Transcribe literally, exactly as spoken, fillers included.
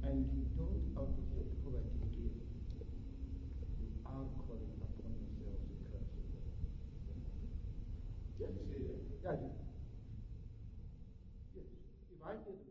And you don't, out of your poverty, give. You are calling upon yourselves a curse. Yes. Yeah, I do. Yes. If I did